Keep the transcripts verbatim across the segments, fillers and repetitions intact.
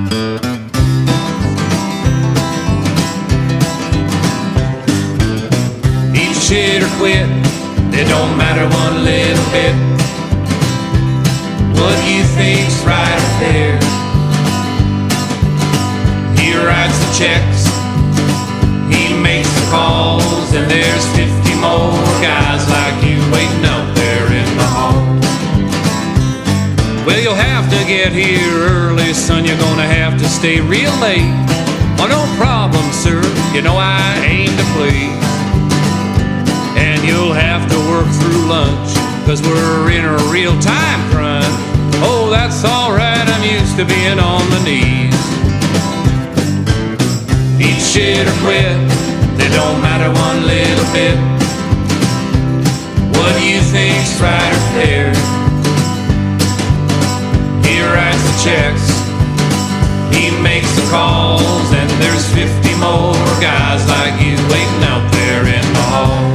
Eat shit or quit, it don't matter one little bit. What do you think's right or fair? He writes the checks, he makes the calls, and there's fifty more guys like you waiting out there in the hall. Well, you'll have to get here early, son, you're gonna have to stay real late. Oh, no problem, sir, you know I aim to please. And you'll have to work through lunch, cause we're in a real time crunch. Oh, that's alright, I'm used to being on the knees. Eat shit or quit, they don't matter one little bit. What do you think's right or fair? He writes the checks, he makes the calls, and there's fifty more guys like you waiting out there in the hall.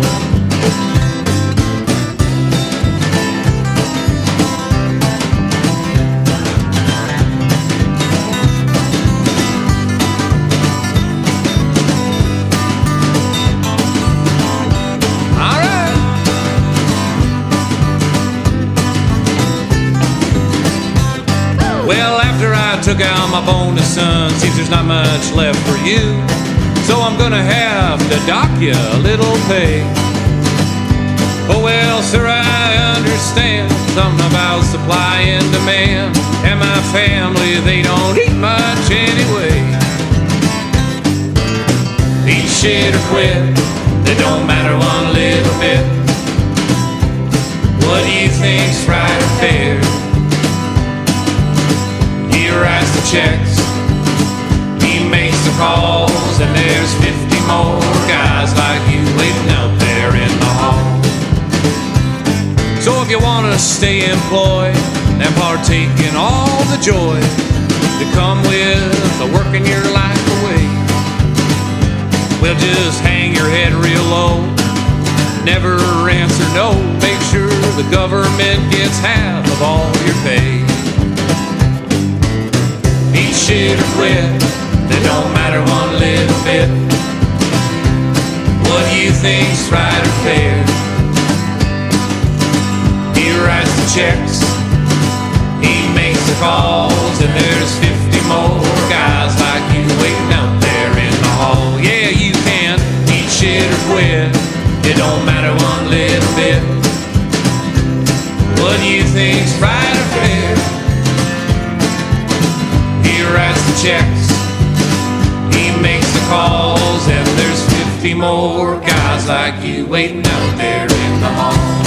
Well, after I took out my bonus, son, seems there's not much left for you. So I'm gonna have to dock you a little pay. Oh well, sir, I understand something about supply and demand. And my family, they don't eat much anyway. Eat shit or quit, they don't matter one little bit. What do you think's right or fair? He writes the checks, he makes the calls, and there's fifty more guys like you waiting out there in the hall. So if you want to stay employed and partake in all the joy that come with working your life away, well, just hang your head real low, never answer no, make sure the government gets half of all your pay. Eat shit or quit, they don't matter one little bit. What do you think's right or fair? He writes the checks, he makes the calls, and there's fifty more guys like you waiting out there in the hall. Yeah, you can eat shit or quit, it don't matter one little bit. What do you think's right or fair? He writes the checks, he makes the calls, and there's fifty more guys like you waiting out there in the hall.